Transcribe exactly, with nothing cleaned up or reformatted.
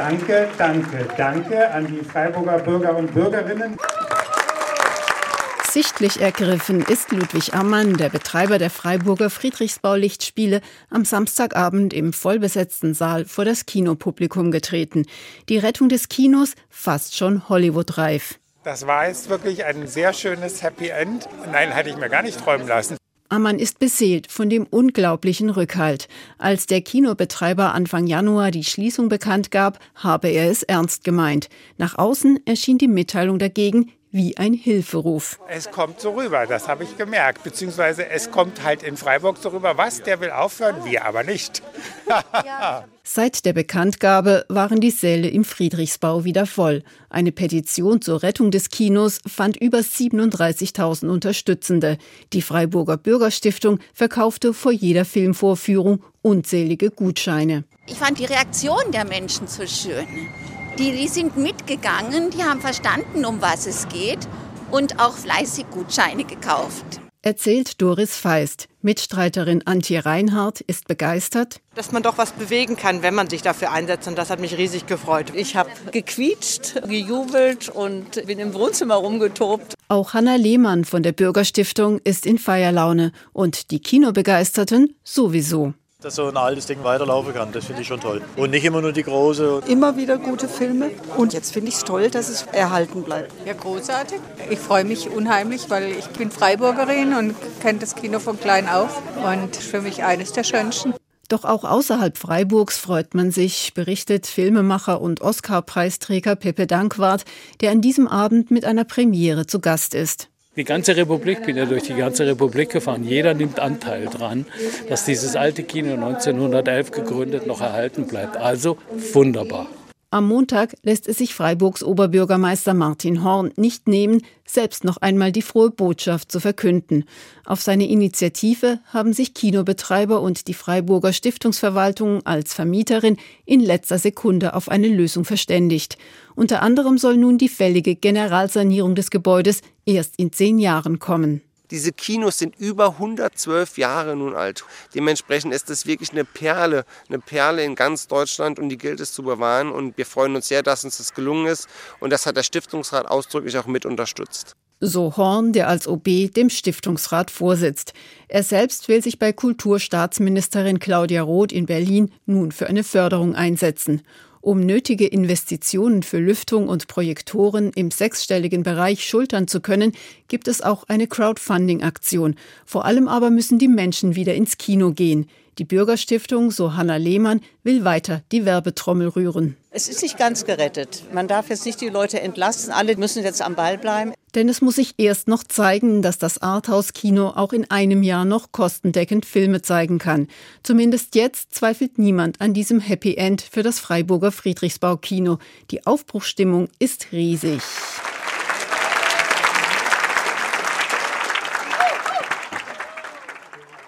Danke, danke, danke an die Freiburger Bürger und Bürgerinnen. Sichtlich ergriffen ist Ludwig Ammann, der Betreiber der Freiburger Friedrichsbau-Lichtspiele, am Samstagabend im vollbesetzten Saal vor das Kinopublikum getreten. Die Rettung des Kinos fast schon Hollywood-reif. Das war jetzt wirklich ein sehr schönes Happy End. Nein, hätte ich mir gar nicht träumen lassen. Ammann ist beseelt von dem unglaublichen Rückhalt. Als der Kinobetreiber Anfang Januar die Schließung bekannt gab, habe er es ernst gemeint. Nach außen erschien die Mitteilung dagegen wie ein Hilferuf. Es kommt so rüber, das habe ich gemerkt. Beziehungsweise es kommt halt in Freiburg so rüber, was, der will aufhören, wir aber nicht. Seit der Bekanntgabe waren die Säle im Friedrichsbau wieder voll. Eine Petition zur Rettung des Kinos fand über siebenunddreißigtausend Unterstützende. Die Freiburger Bürgerstiftung verkaufte vor jeder Filmvorführung unzählige Gutscheine. Ich fand die Reaktion der Menschen so schön. Die, die sind mitgegangen, die haben verstanden, um was es geht und auch fleißig Gutscheine gekauft. Erzählt Doris Feist. Mitstreiterin Antje Reinhardt ist begeistert. Dass man doch was bewegen kann, wenn man sich dafür einsetzt, und das hat mich riesig gefreut. Ich habe gequietscht, gejubelt und bin im Wohnzimmer rumgetobt. Auch Hanna Lehmann von der Bürgerstiftung ist in Feierlaune und die Kinobegeisterten sowieso. Dass so ein altes Ding weiterlaufen kann, das finde ich schon toll. Und nicht immer nur die große. Immer wieder gute Filme und jetzt finde ich es toll, dass es erhalten bleibt. Ja, großartig. Ich freue mich unheimlich, weil ich bin Freiburgerin und kenne das Kino von klein auf und für mich eines der schönsten. Doch auch außerhalb Freiburgs freut man sich, berichtet Filmemacher und Oscar-Preisträger Pepe Danquart, der an diesem Abend mit einer Premiere zu Gast ist. Die ganze Republik, bin ja durch die ganze Republik gefahren. Jeder nimmt Anteil dran, dass dieses alte Kino neunzehnhundertelf gegründet noch erhalten bleibt. Also wunderbar. Am Montag lässt es sich Freiburgs Oberbürgermeister Martin Horn nicht nehmen, selbst noch einmal die frohe Botschaft zu verkünden. Auf seine Initiative haben sich Kinobetreiber und die Freiburger Stiftungsverwaltung als Vermieterin in letzter Sekunde auf eine Lösung verständigt. Unter anderem soll nun die fällige Generalsanierung des Gebäudes erst in zehn Jahren kommen. Diese Kinos sind über hundertzwölf Jahre nun alt. Dementsprechend ist das wirklich eine Perle, eine Perle in ganz Deutschland und die gilt es zu bewahren. Und wir freuen uns sehr, dass uns das gelungen ist. Und das hat der Stiftungsrat ausdrücklich auch mit unterstützt. So Horn, der als O B dem Stiftungsrat vorsitzt. Er selbst will sich bei Kulturstaatsministerin Claudia Roth in Berlin nun für eine Förderung einsetzen. Um nötige Investitionen für Lüftung und Projektoren im sechsstelligen Bereich schultern zu können, gibt es auch eine Crowdfunding-Aktion. Vor allem aber müssen die Menschen wieder ins Kino gehen. Die Bürgerstiftung, so Hanna Lehmann, will weiter die Werbetrommel rühren. Es ist nicht ganz gerettet. Man darf jetzt nicht die Leute entlasten. Alle müssen jetzt am Ball bleiben. Denn es muss sich erst noch zeigen, dass das Arthouse-Kino auch in einem Jahr noch kostendeckend Filme zeigen kann. Zumindest jetzt zweifelt niemand an diesem Happy End für das Freiburger Friedrichsbau-Kino. Die Aufbruchsstimmung ist riesig.